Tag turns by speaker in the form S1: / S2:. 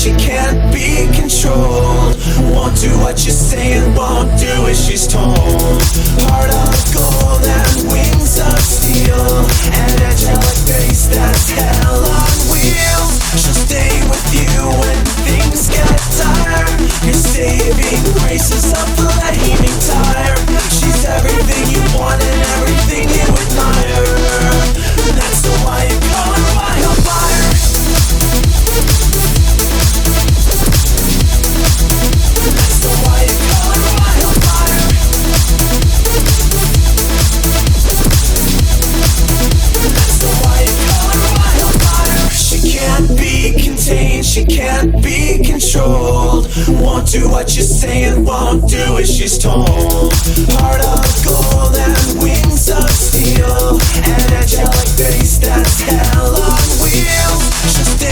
S1: she can't be controlled. Won't do what you say and won't do as she's told. Heart of gold and wings of steel, an angelic face that's hell on wheels. She'll stay with you when things get tired. Your saving grace is a flaming tire. She's everything you want and everything you admire. That's the why you call her wildfire. That's the why you call her wildfire. That's the why you call her wildfire. She can't be contained, she can't be controlled. Won't do what you say and won't do as she's told. Heart of gold and wings of steel, an angelic face that's hell on wheels. She'll